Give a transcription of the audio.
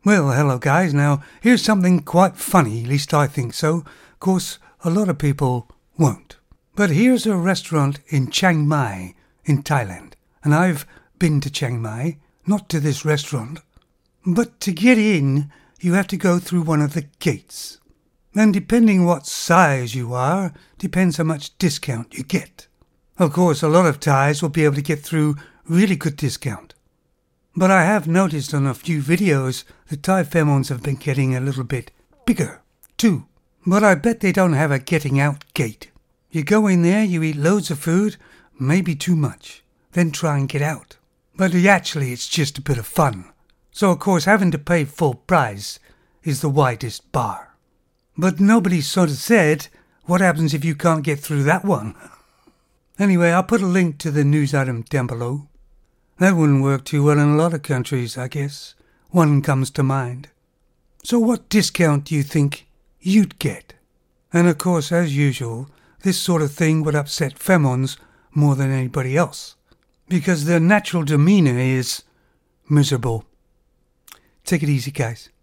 Well, hello guys. Now, here's something quite funny, at least I think so. Of course, a lot of people won't. But here's a restaurant in Chiang Mai, in Thailand. And I've been to Chiang Mai, not to this restaurant. But to get in, you have to go through one of the gates. And depending what size you are, depends how much discount you get. Of course, a lot of Thais will be able to get through really good discount. But I have noticed on a few videos the Thai pheromones have been getting a little bit bigger, too. But I bet they don't have a getting out gate. You go in there, you eat loads of food, maybe too much, then try and get out. But actually it's just a bit of fun. So of course having to pay full price is the widest bar. But nobody sort of said, what happens if you can't get through that one? Anyway, I'll put a link to the news item down below. That wouldn't work too well in a lot of countries, I guess. One comes to mind. So what discount do you think you'd get? And of course, as usual, this sort of thing would upset pheromones more than anybody else, because their natural demeanour is miserable. Take it easy, guys.